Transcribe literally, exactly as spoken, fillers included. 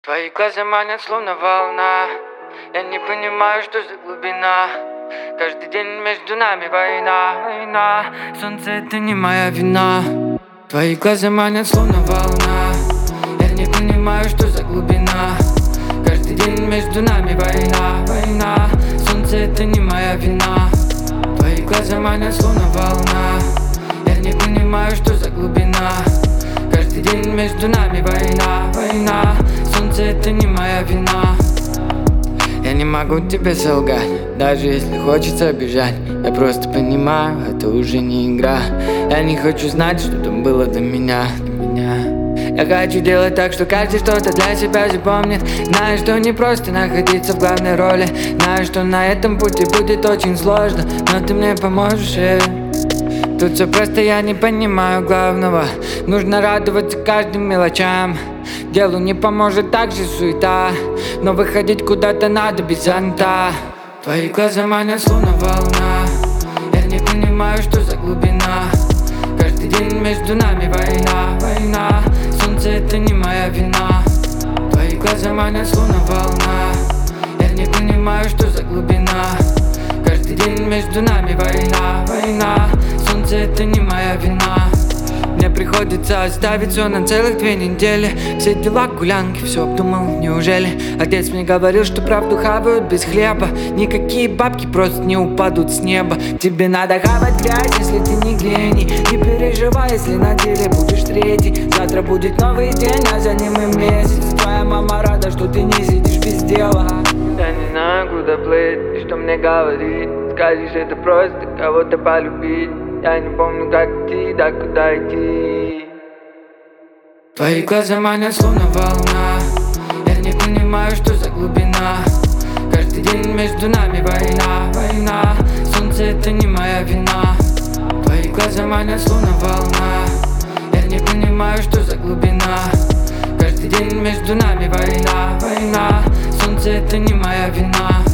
Твои глаза манят, словно волна. Я не понимаю, что за глубина. Каждый день между нами война, война. Солнце, это не моя вина. Твои глаза манят, словно волна. Я не понимаю, что за глубина. Каждый день между нами война, война. Солнце, это не моя вина. Твои глаза манят, словно волна. Я не понимаю, что за глубина. Каждый день между нами война, война. Солнце, это не моя вина. Я не могу тебе солгать, даже если хочется бежать. Я просто понимаю, это уже не игра. Я не хочу знать, что там было до меня, до меня. Я хочу делать так, что каждый что-то для себя запомнит. Знаю, что не просто находиться в главной роли. Знаю, что на этом пути будет очень сложно, но ты мне поможешь, э. Тут все просто, я не понимаю главного. Нужно радоваться каждым мелочам. Делу не поможет также суета, но выходить куда-то надо без зонта. Твои глаза манят, словно волна. Я не понимаю, что за глубина. Каждый день между нами война, война. Солнце, это не моя вина. Твои глаза манят, словно волна. Я не понимаю, что за глубина. Каждый день между нами война, война. Солнце, это не моя вина. Мне приходится оставить все на целых две недели. Все дела, гулянки, все обдумал, неужели? Отец мне говорил, что правду хавают без хлеба. Никакие бабки просто не упадут с неба. Тебе надо хавать грязь, если ты не гений. Не переживай, если на деле будешь третий. Завтра будет новый день, а за ним и месяц. Твоя мама рада, что ты не сидишь без дела. Я не знаю, куда плыть и что мне говорить. Скажешь, это просто кого-то полюбить. Я не помню, как идти, да куда идти. Твои глаза манят, словно волна. Я не понимаю, что за глубина. Каждый день между нами война, война. Солнце, это не моя вина. Твои глаза манят, словно волна. Я не понимаю, что за глубина. Каждый день между нами война, война. Солнце, это не моя вина.